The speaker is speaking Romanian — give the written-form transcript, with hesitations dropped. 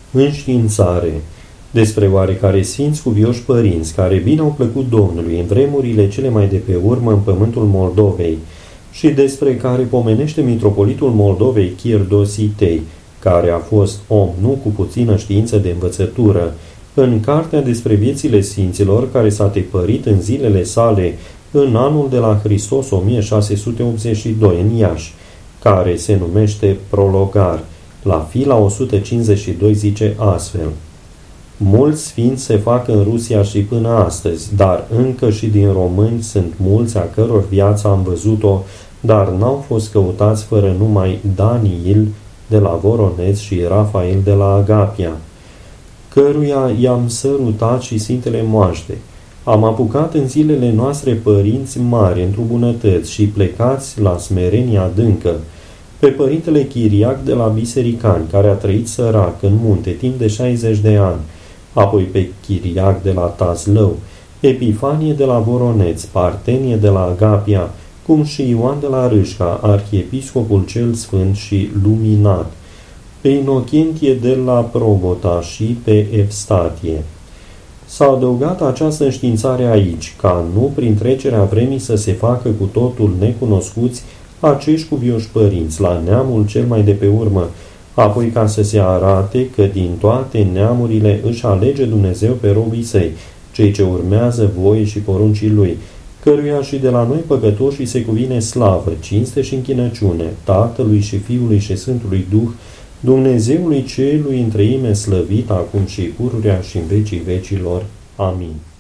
Înștiințare despre oarecare sfinți cuvioși părinți care bine au plăcut Domnului în vremurile cele mai de pe urmă în pământul Moldovei și despre care pomenește mitropolitul Moldovei Chir Dositei, care a fost om nu cu puțină știință de învățătură, în cartea despre viețile sfinților care s-a tipărit în zilele sale în anul de la Hristos 1682 în Iași, care se numește Prologar. La fila 152 zice astfel: mulți sfinți se fac în Rusia și până astăzi, dar încă și din români sunt mulți a căror viață am văzut-o, dar n-au fost căutați fără numai Daniil de la Voroneț și Rafael de la Agapia, căruia i-am sărutat și Sfintele Moaște. Am apucat în zilele noastre părinți mari într-o bunătăți și plecați la smerenia adâncă, pe părintele Chiriac de la Bisericani, care a trăit sărac în munte timp de 60 de ani, apoi pe Chiriac de la Tazlău, Epifanie de la Voroneț, Partenie de la Agapia, cum și Ioan de la Râșca, arhiepiscopul cel sfânt și luminat, pe Inocentie de la Probota și pe Evstatie. S-a adăugat această înștiințare aici, ca nu prin trecerea vremii să se facă cu totul necunoscuți acești cuvioși părinți la neamul cel mai de pe urmă, apoi ca să se arate că din toate neamurile își alege Dumnezeu pe robii săi, cei ce urmează voie și poruncii Lui, căruia și de la noi păcătoșii se cuvine slavă, cinste și închinăciune, Tatălui și Fiului și Sfântului Duh, Dumnezeului celui întreime slăvit acum și pururea și în vecii vecilor. Amin.